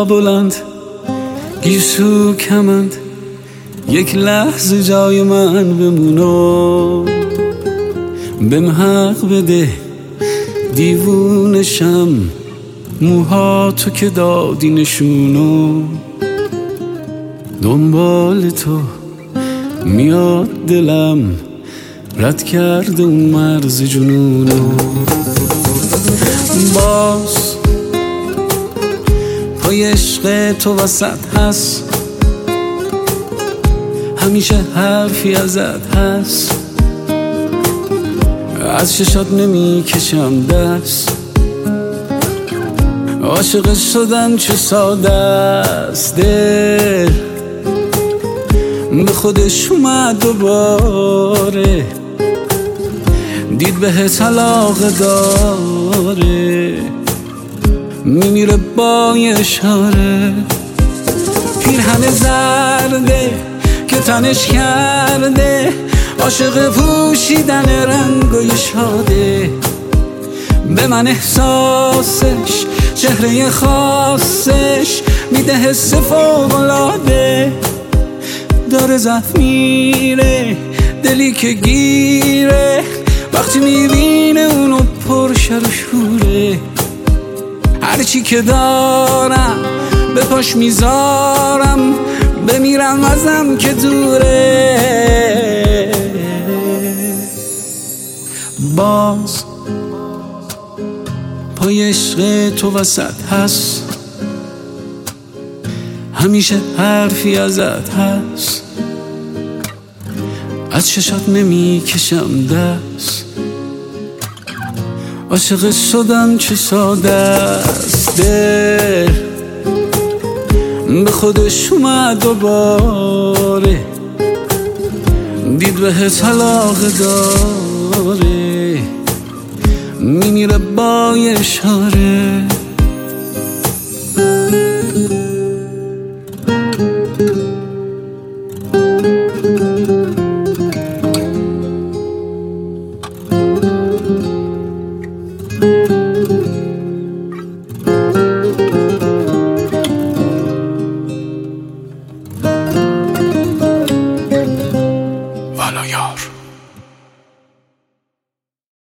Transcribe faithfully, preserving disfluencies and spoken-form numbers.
بالا بلند گیسو کمند، یک لحظه جای من بمونو، بهم حق بده دیوونشم، موها تو که دادی نشونو، دنبال تو میاد دلم، رد کرده اون مرز جنونو. باز پای عشق تو وسط هست، همیشه حرفی ازت هست، از چشات نمی کشم دست، عاشق شدن چه ساده است، دل به خودش اومد دوباره، دید بهت علاقه داره، میمیره با یه اشاره. پیرهن زرده که تنش کرده، عاشق پوشیدن رنگای شاده، به من احساسش چهره خاصش میده حس فوق‌العاده، داره زخم میره دلی که گیره، وقتی میبینه اونو پر شر و شوره، هرچی که دارم به پاش میذارم، بمیرم ازم که دوره. باز پای عشق تو وسط هست، همیشه حرفی ازت هست، از چشات نمی کشم دست، عاشق شدن چه ساده است، دل به خودش اومد دوباره، دید بهت علاقه داره، میمیره با یه اشاره. والا یار